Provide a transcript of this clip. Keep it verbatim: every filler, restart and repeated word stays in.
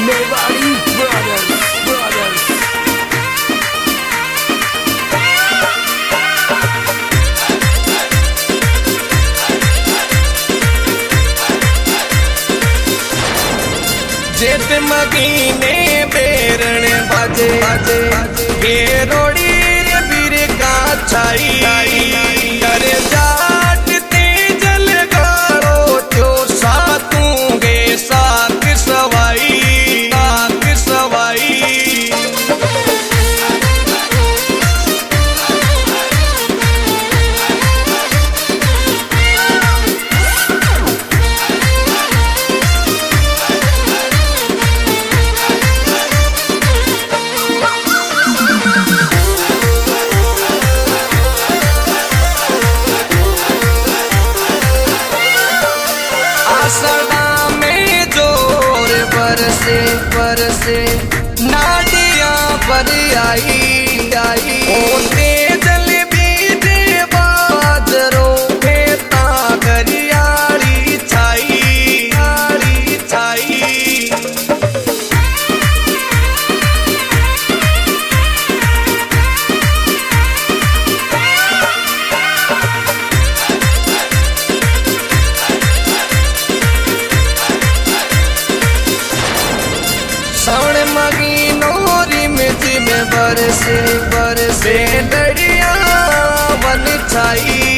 Mewari brothers brothers. जेठ महीने बेरण बाजे गेरोड़ी रे बीर का छाई करे जाट ते जल गाड़ो जो सातूंगे सात सवाई सात सवाई। सदा में जोर बरसे बरसे नाडिया पर आई आई होते जल बीजे बाजरो खेता गरियाड़ी छाई आड़ी छाई। श्रावण महीनों रिम झिम बरसे बरसे डरिया बन छाई